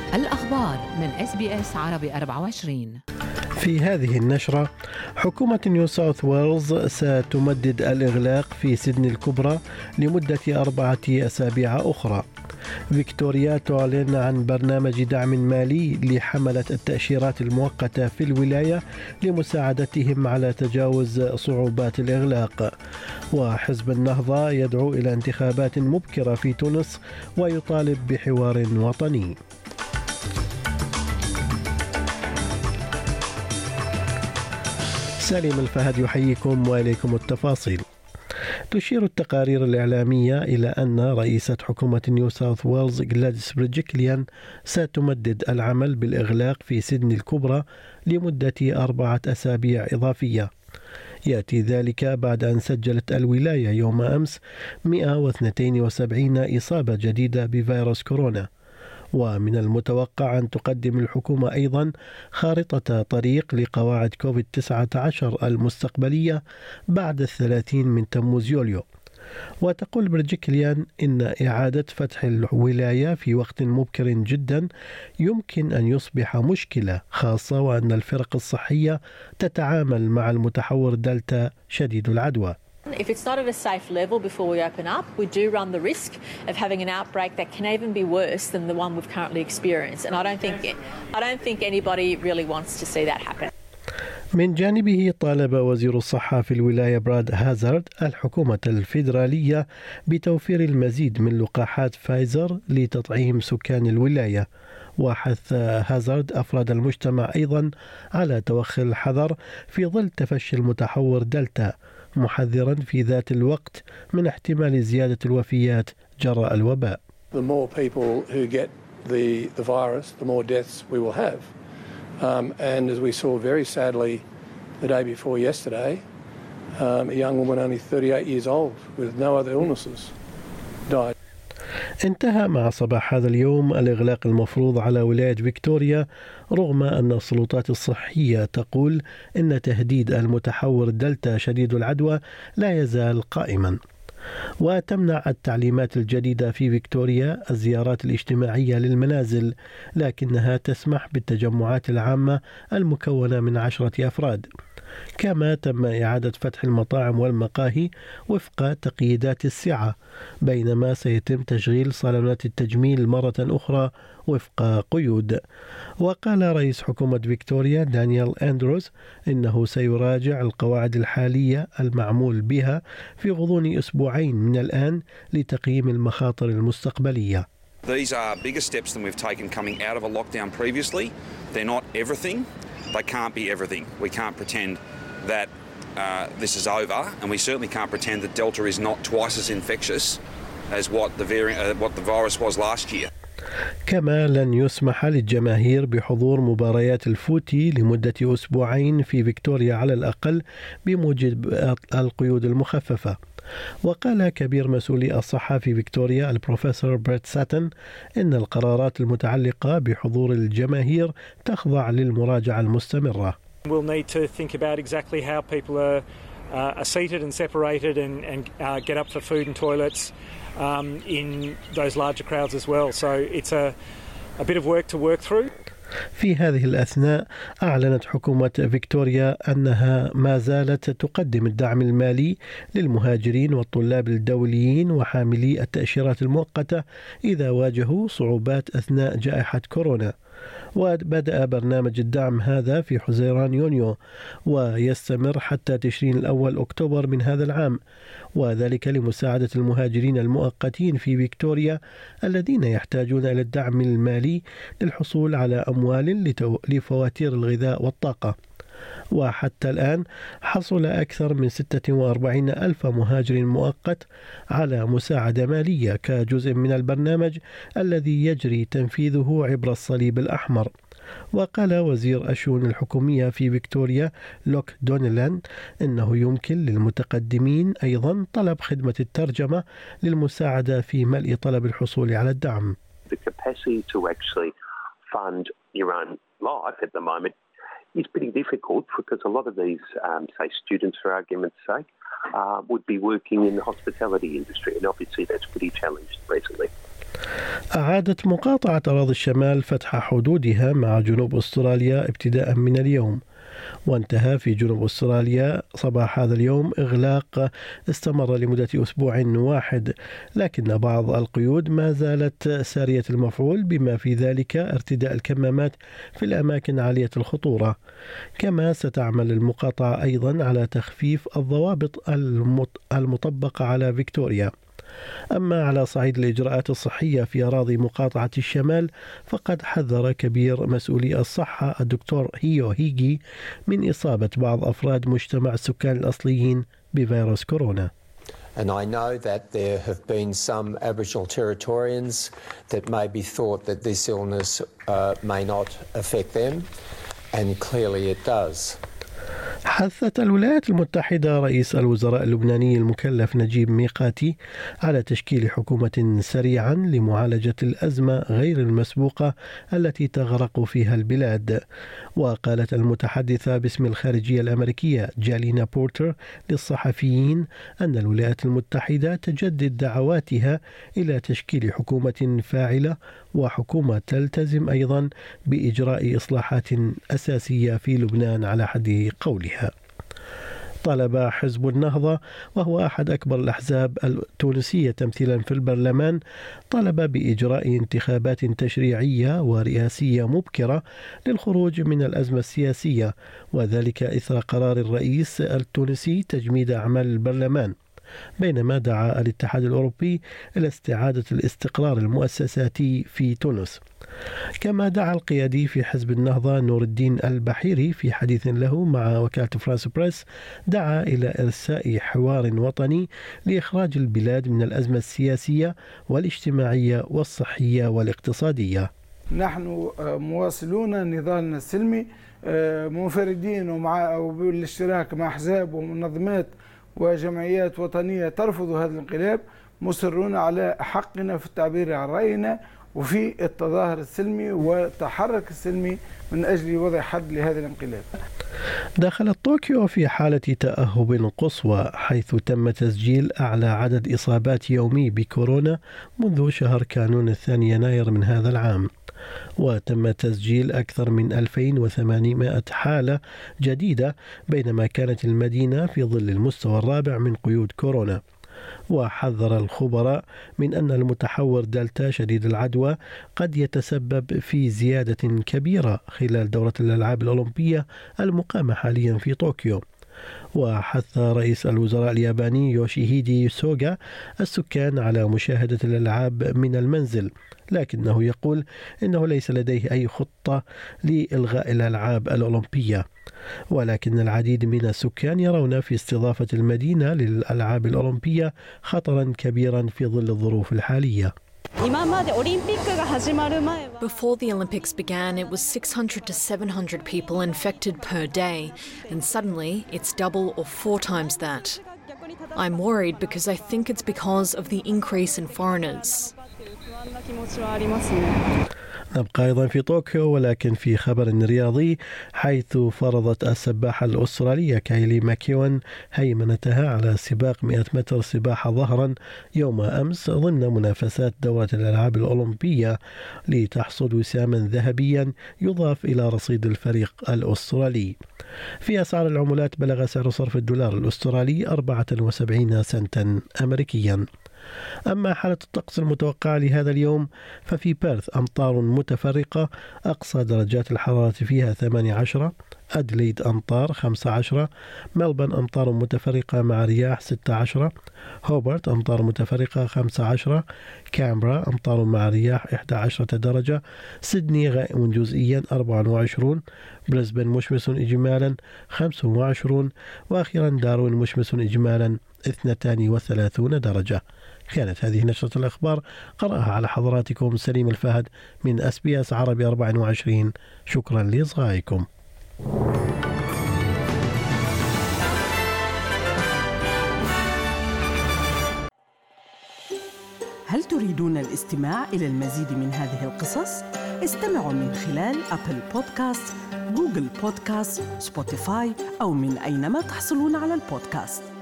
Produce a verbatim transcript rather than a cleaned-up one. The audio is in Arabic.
الأخبار من إس بي إس عربي أربعة وعشرين. في هذه النشرة، حكومة نيو ساوث ويلز ستمدد الإغلاق في سيدني الكبرى لمدة أربعة أسابيع أخرى. فيكتوريا تعلن عن برنامج دعم مالي لحملة التأشيرات المؤقتة في الولاية لمساعدتهم على تجاوز صعوبات الإغلاق. وحزب النهضة يدعو إلى انتخابات مبكرة في تونس ويطالب بحوار وطني. سليم الفهد يحييكم وإليكم التفاصيل. تشير التقارير الإعلامية إلى أن رئيسة حكومة نيو ساوث ويلز غلاديس بريدجكليان ستمدد العمل بالإغلاق في سيدني الكبرى لمدة أربعة أسابيع إضافية. يأتي ذلك بعد أن سجلت الولاية يوم أمس مئة واثنين وسبعين إصابة جديدة بفيروس كورونا. ومن المتوقع أن تقدم الحكومة أيضا خارطة طريق لقواعد كوفيد تسعة عشر المستقبلية بعد الثلاثين من تموز يوليو. وتقول بريدجكليان إن إعادة فتح الولاية في وقت مبكر جدا يمكن أن يصبح مشكلة، خاصة وأن الفرق الصحية تتعامل مع المتحور دلتا شديد العدوى. If it's not at a safe level before we open up, we do run the risk of having an outbreak that can even be worse than the one we've currently experienced. And I don't think I don't think anybody really wants to see that happen. من جانبه طالب وزير الصحة في الولاية براد هازارد الحكومة الفيدرالية بتوفير المزيد من لقاحات فايزر لتطعيم سكان الولاية. وحث هازارد أفراد المجتمع أيضا على توخي الحذر في ظل تفشي المتحور دلتا، محذرا في ذات الوقت من احتمال زيادة الوفيات جراء الوباء. The more people who get the the virus, the more deaths we will have. Um, and as we saw very sadly the day before yesterday, um, a young woman only thirty-eight years old with no other illnesses died. انتهى مع صباح هذا اليوم الإغلاق المفروض على ولاية فيكتوريا، رغم أن السلطات الصحية تقول إن تهديد المتحور دلتا شديد العدوى لا يزال قائما. وتمنع التعليمات الجديدة في فيكتوريا الزيارات الاجتماعية للمنازل، لكنها تسمح بالتجمعات العامة المكونة من عشرة أفراد. كما تم إعادة فتح المطاعم والمقاهي وفق تقييدات السعة، بينما سيتم تشغيل صالونات التجميل مرة أخرى وفق قيود. وقال رئيس حكومة فيكتوريا دانيال أندروز إنه سيراجع القواعد الحالية المعمول بها في غضون أسبوعين من الآن لتقييم المخاطر المستقبلية. These are bigger steps than we've taken coming out of a lockdown previously. They're not everything. They can't be everything. We can't pretend that uh, this is over, and we certainly can't pretend that Delta is not twice as infectious as what the variant, uh, what the virus was last year. كما لن يسمح للجماهير بحضور مباريات الفوتي لمدة أسبوعين في فيكتوريا على الأقل بموجب القيود المخففة. وقال كبير مسؤولي الصحة في فيكتوريا البروفيسور بريت ساتن إن القرارات المتعلقة بحضور الجماهير تخضع للمراجعة المستمرة. We'll need to think about exactly how people are, uh, are seated and separated and, and uh, get up for food and toilets um, in those larger crowds as well. So it's a, a bit of work to work through. في هذه الأثناء أعلنت حكومة فيكتوريا أنها ما زالت تقدم الدعم المالي للمهاجرين والطلاب الدوليين وحاملي التأشيرات المؤقتة إذا واجهوا صعوبات أثناء جائحة كورونا. وبدأ برنامج الدعم هذا في حزيران يونيو ويستمر حتى تشرين الأول أكتوبر من هذا العام، وذلك لمساعدة المهاجرين المؤقتين في فيكتوريا الذين يحتاجون إلى الدعم المالي للحصول على أموال لفواتير الغذاء والطاقة. وحتى الآن حصل أكثر من ستة وأربعين ألف مهاجر مؤقت على مساعدة مالية كجزء من البرنامج الذي يجري تنفيذه عبر الصليب الأحمر. وقال وزير الشؤون الحكومية في فيكتوريا لوك دونيلان إنه يمكن للمتقدمين أيضا طلب خدمة الترجمة للمساعدة في ملء طلب الحصول على الدعم. The capacity to actually fund your own life at the moment is pretty difficult because a lot of these, um, say, students, for argument's sake, uh, would be working in the hospitality industry, and obviously that's pretty challenged recently. أعادت مقاطعة أراضي الشمال فتح حدودها مع جنوب أستراليا ابتداء من اليوم، وانتهى في جنوب أستراليا صباح هذا اليوم إغلاق استمر لمدة أسبوع واحد، لكن بعض القيود ما زالت سارية المفعول، بما في ذلك ارتداء الكمامات في الأماكن عالية الخطورة. كما ستعمل المقاطعة أيضا على تخفيف الضوابط المطبقة على فيكتوريا. أما على صعيد الإجراءات الصحية في أراضي مقاطعة الشمال، فقد حذر كبير مسؤولي الصحة الدكتور هيو هيجي من إصابة بعض أفراد مجتمع السكان الأصليين بفيروس كورونا. And I know that there have been some Aboriginal Territorians that may be thought that this illness uh, may not affect them, and clearly it does. حثت الولايات المتحدة رئيس الوزراء اللبناني المكلف نجيب ميقاتي على تشكيل حكومة سريعا لمعالجة الأزمة غير المسبوقة التي تغرق فيها البلاد. وقالت المتحدثة باسم الخارجية الأمريكية جالينا بورتر للصحفيين أن الولايات المتحدة تجدد دعواتها إلى تشكيل حكومة فاعلة وحكومة تلتزم أيضا بإجراء إصلاحات أساسية في لبنان على حد قولها. طلب حزب النهضة، وهو أحد أكبر الأحزاب التونسية تمثيلا في البرلمان، طلب بإجراء انتخابات تشريعية ورئاسية مبكرة للخروج من الأزمة السياسية، وذلك إثر قرار الرئيس التونسي تجميد أعمال البرلمان، بينما دعا الاتحاد الأوروبي إلى استعادة الاستقرار المؤسساتي في تونس. كما دعا القيادي في حزب النهضة نور الدين البحيري في حديث له مع وكالة فرانس بريس، دعا إلى إرساء حوار وطني لإخراج البلاد من الأزمة السياسية والاجتماعية والصحية والاقتصادية. نحن مواصلون نضالنا السلمي، منفردين ومع بالاشتراك مع أحزاب ومنظمات وجمعيات وطنية ترفض هذا الانقلاب، مصرون على حقنا في التعبير عن رأينا وفي التظاهر السلمي والتحرك السلمي من أجل وضع حد لهذا الانقلاب. دخلت طوكيو في حالة تأهب قصوى، حيث تم تسجيل أعلى عدد إصابات يومي بكورونا منذ شهر كانون الثاني يناير من هذا العام، وتم تسجيل أكثر من ألفين وثمانمائة حالة جديدة، بينما كانت المدينة في ظل المستوى الرابع من قيود كورونا. وحذر الخبراء من أن المتحور دلتا شديد العدوى قد يتسبب في زيادة كبيرة خلال دورة الألعاب الأولمبية المقامة حاليا في طوكيو. وحث رئيس الوزراء الياباني يوشيهيدي سوغا السكان على مشاهدة الألعاب من المنزل، لكنه يقول إنه ليس لديه أي خطة لإلغاء الألعاب الأولمبية، ولكن العديد من السكان يرون في استضافة المدينة للألعاب الأولمبية خطرا كبيرا في ظل الظروف الحالية. Before the Olympics began, it was six hundred to seven hundred people infected per day, and suddenly it's double or four times that. I'm worried because I think it's because of the increase in foreigners. نبقى أيضا في طوكيو، ولكن في خبر رياضي، حيث فرضت السباحة الأسترالية كايلي ماكيون هيمنتها على سباق مئة متر سباحة ظهرا يوم أمس ضمن منافسات دورة الألعاب الأولمبية، لتحصد وساما ذهبيا يضاف إلى رصيد الفريق الأسترالي. في أسعار العملات بلغ سعر صرف الدولار الأسترالي أربعة وسبعين سنتا أمريكيا. أما حالة الطقس المتوقعة لهذا اليوم، ففي بيرث أمطار متفرقة أقصى درجات الحرارة فيها ثمانية عشر، أدليد أمطار خمسة عشر، ملبن أمطار متفرقة مع رياح ستة عشر، هوبرت أمطار متفرقة خمسة عشر، كامبرا أمطار مع رياح إحدى عشرة درجة، سيدني غائم جزئيا أربعة وعشرين، بريسبن مشمس إجمالا خمسة وعشرين، وأخيرا داروين مشمس إجمالا اثنتان وثلاثون درجة. كانت هذه نشرة الأخبار، قرأها على حضراتكم سليم الفهد من أس بي أس عربي أربعة وعشرين. شكرا لإصغائكم. هل تريدون الاستماع إلى المزيد من هذه القصص؟ استمعوا من خلال أبل بودكاست، جوجل بودكاست، سبوتيفاي أو من أينما تحصلون على البودكاست.